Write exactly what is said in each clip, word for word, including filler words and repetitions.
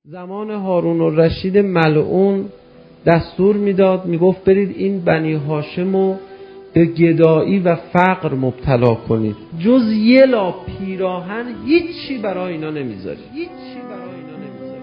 زمان هارون الرشید ملعون دستور میداد، میگفت برید این بنی هاشمو به گدایی و فقر مبتلا کنید، جز یه لا پیراهن هیچی برای اینا نمیذاری، هیچی برای اینا نمیذاری.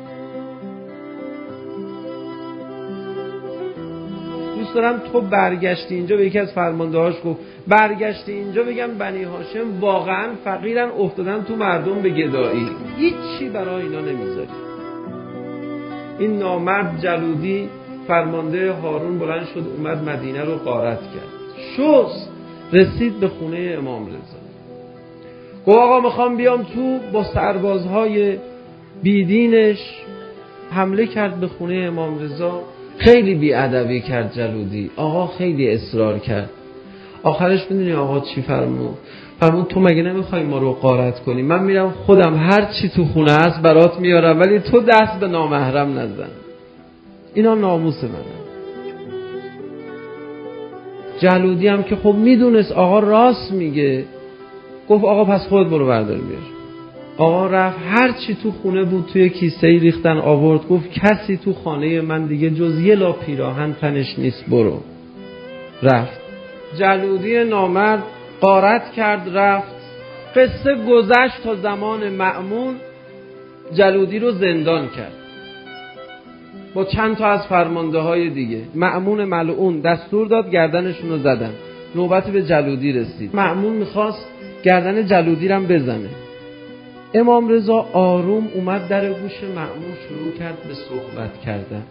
دوست دارم تو برگشتی اینجا به یکی از فرماندهاش گفت برگشتی اینجا بگم بنی هاشم واقعا فقیرن، افتادن تو مردم به گدایی، هیچی برای اینا نمیذاری. این نامرد جلودی فرمانده هارون بلند شد اومد مدینه رو غارت کرد، شست رسید به خونه امام رضا، گفت آقا میخوام بیام تو. با سربازهای بیدینش حمله کرد به خونه امام رضا. خیلی بیادبی کرد جلودی، آقا خیلی اصرار کرد. آخرش میدونی آقا چی فرمود؟ فرمود تو مگه نمیخوای ما رو غارت کنی؟ من میرم خودم هر چی تو خونه هست برات میارم، ولی تو دست به نامحرم نزن، اینا ناموس منه. جلودی هم که خب میدونست آقا راست میگه، گفت آقا پس خود برو بردار بیار. آقا رفت هر چی تو خونه بود توی کیسه‌ای ریختن آورد، گفت کسی تو خانه من دیگه جز یه لا پیراهن تنش نیست، برو. رفت جلودی نامرد غارت کرد رفت. قصه گذشت تا زمان مأمون، جلودی رو زندان کرد با چند تا از فرمانده های دیگه. مأمون ملعون دستور داد گردنشون رو زدن. نوبت به جلودی رسید، مأمون میخواست گردن جلودی رو بزنه. امام رضا آروم اومد در گوش مأمون شروع کرد به صحبت کردن.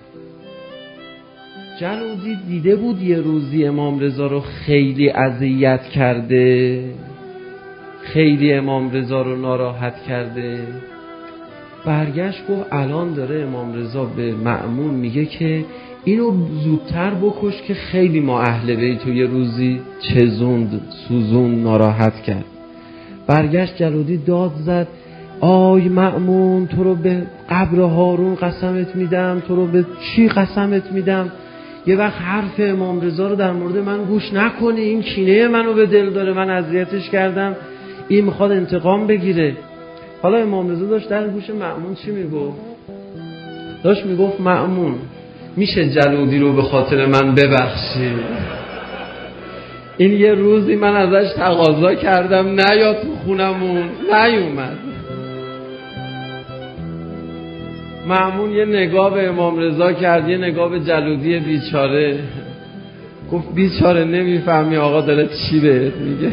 جلودی دیده بود یه روزی امام رضا رو خیلی اذیت کرده، خیلی امام رضا رو ناراحت کرده. برگشت گفت الان داره امام رضا به مأمون میگه که اینو زودتر بکش که خیلی ما اهل بیت و یه روزی چزوند، سوزون، ناراحت کرد. برگشت جلودی داد زد آی مأمون، تو رو به قبر هارون قسمت میدم، تو رو به چی قسمت میدم، یه وقت حرف امام رضا رو در مورد من گوش نکنی، این کینه منو به دل داره، من اذیتش کردم، این میخواد انتقام بگیره. حالا امام رضا داشت در گوش مأمون چی میگفت؟ داشت میگفت مأمون میشه جلودی رو به خاطر من ببخشی؟ این یه روزی من ازش تقاضا کردم نیا تو خونمون، نیومد. مأمون یه نگاه به امام رضا کرد، یه نگاه به جلودی بیچاره، گفت بیچاره نمیفهمی آقا داره چی بهت میگه.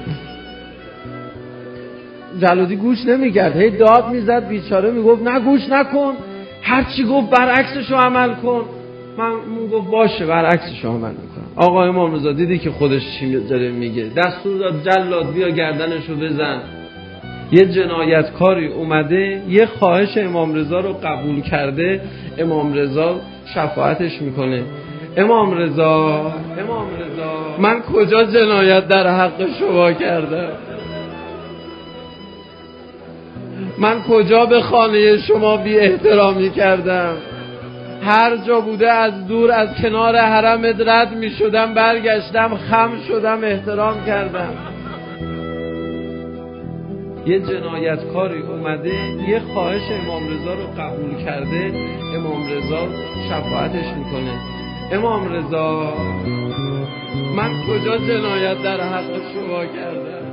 جلودی گوش نمیکرد، هی داد میزد. بیچاره میگفت نه گوش نکن، هر چی گفت برعکسشو عمل کن. مأمون گفت باشه برعکسشو عمل میکنم. آقا امام رضا دیدی که خودش چی داره میگه، دستور داد جلاد بیا گردنشو بزن. یه جنایتکاری اومده یه خواهش امام رضا رو قبول کرده، امام رضا شفاعتش میکنه. امام رضا امام رضا من کجا جنایت در حق شما کردم؟ من کجا به خانه شما بی احترامی کردم؟ هر جا بوده از دور از کنار حرمت رد می شدم، برگشتم خم شدم احترام کردم. یه جنایتکاری اومده یه خواهش امام رضا رو قبول کرده، امام رضا شفاعتش میکنه. امام رضا من کجا جنایت در حق شما کردم؟